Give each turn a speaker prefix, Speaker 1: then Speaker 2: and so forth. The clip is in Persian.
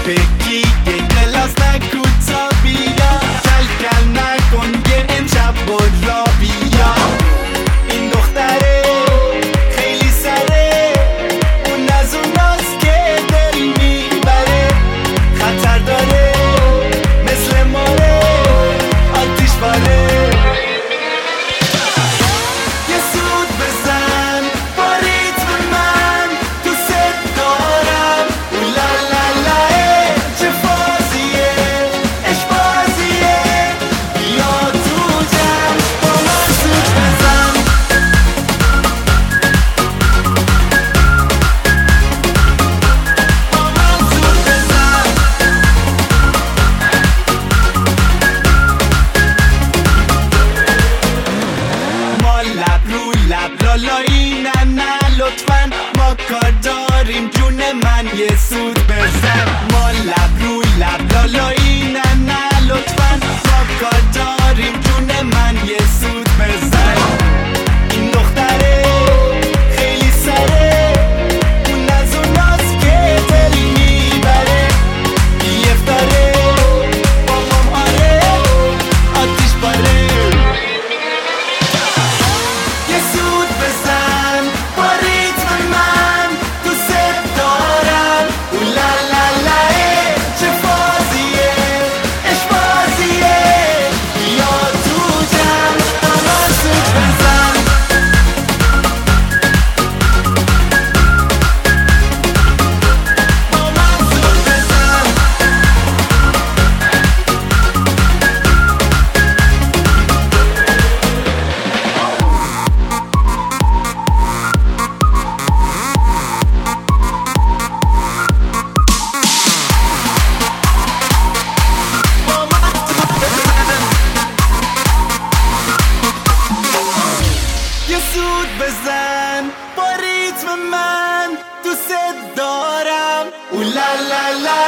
Speaker 1: بگی یه کلاس نکو تا بیا، کل کل نکن یه امشب برا بیا. این دختره خیلی سره، اون از اوناست که دل میبره، خطر داره مثل ماره، آتیش باره. یه سود بزن با ریتم من، دوست دارم اولالالا، چه فازیه عشق بازیه، بیا تو جمع با من سود بزن. با من سود بزن. ما لب رو لب لالایی نه نه لطفا، ما کار داریم جون من یه سود بزن. ما لب رو لب لالایی نه نه لطفا، ما کار داریم جون من یه سود بزن. این دختره خیلی سره، اون از اوناست که دل میبره، بیفتاره بابام آره، آتیش باره. یه سود بزن با ریتم من، دوست دارم اولالالا، چه فازیه عشق بازیه، بیا تو جمع با من سود بزن. با من سود بزن. یه سود بزن با ریتم من، دوست دارم اولالالا،